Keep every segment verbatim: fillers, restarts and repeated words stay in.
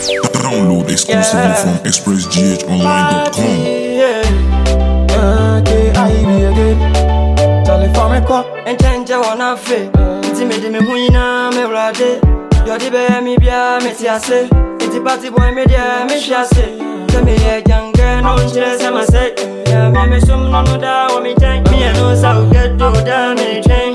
Download exclusively from express g h online dot com. Okay, I be again. Charlie for me cop and change one of it. Intimate me wina me rade. You're the baby me bia me tiase. It's the party boy me dia me shase. Tell me a young girl no stress I must say. Yeah, me me some no no da wa me change. Me no so get do da me change.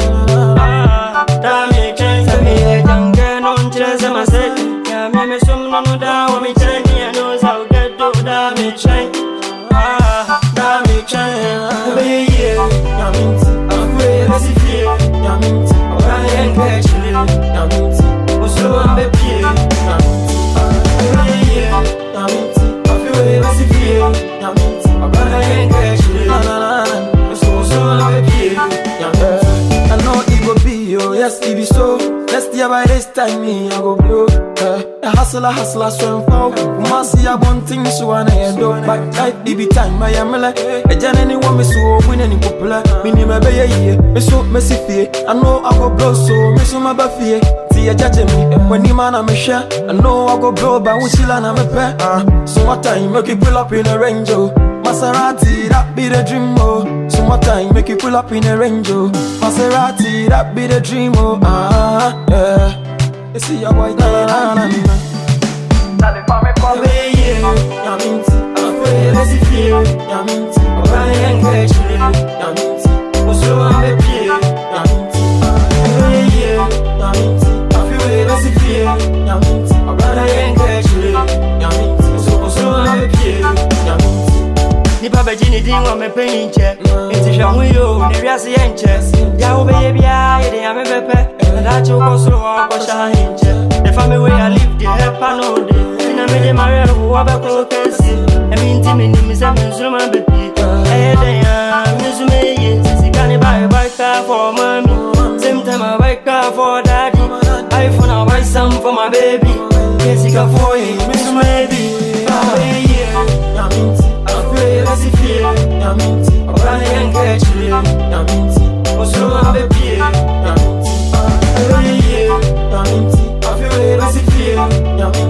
Ah, da me change. Tell me a young girl no stress I must say. Yeah, me me some no no da wa me change. Me no so get do da me change. Ah, da me change. Baby, yeah, I'm into. I'm ready to see you. I'm into. I'm ready to catch you. I'm into. What's so I'm baby? I'm into. Baby, yeah, I'm into. I'm ready to see you. I'm into. I'm ready to catch you. Na na na. What's so I'm baby? I'm into. I know it go be yo, yes it be so. Next year by this time me I go blow. Uh, a hustler, hustler, swim fall. Must see a one thing so I know do. But life it be time I am like a gen anyone me so win any popular. Me ni me be ye, me so messy fee. I know I go blow so me so my buffy. See a judge me when you man I me share. I know I go blow but we still and I me pay. Uh, so what time make you pull up in a Range oh. Maserati that be the dream oh. So what time make you pull up in a Range oh. Maserati that be the dream oh. Ah yeah. You see your boy na na na na. Tell it for me for me yeah. I'm into. I'm afraid to see you. I'm into. I'm running and catch you. I'm into. What's so I'm baby? I'm into. Yeah, I'm into. I'm afraid to see you. I'm into. I'm running and catch you. I'm into. So so I'm baby. I'm into. Nipa bejini din wa me penny che. Enti hwa hu yo ne wiase ye nche. Ya wo be ye bia ye de ya me pepe. Na cho ko so ho ko sha hinche. The family where I live the help I know de. Ina me de marry who wa be ko kesi. E mi nti me ni mi se me zuru ma baby. Eh de ya mi zu me ye. Sisi kan buy buy car for mommy. Same time I buy car for daddy. iPhone I buy some for my baby. Yes, you for him, miss maybe. Ah yeah, I'm into. Let's see you, I'm into. I'm running and catch you, I'm into. What's so I'm baby? I'm into. Yeah, I'm into. I feel it, let's see you, I'm into.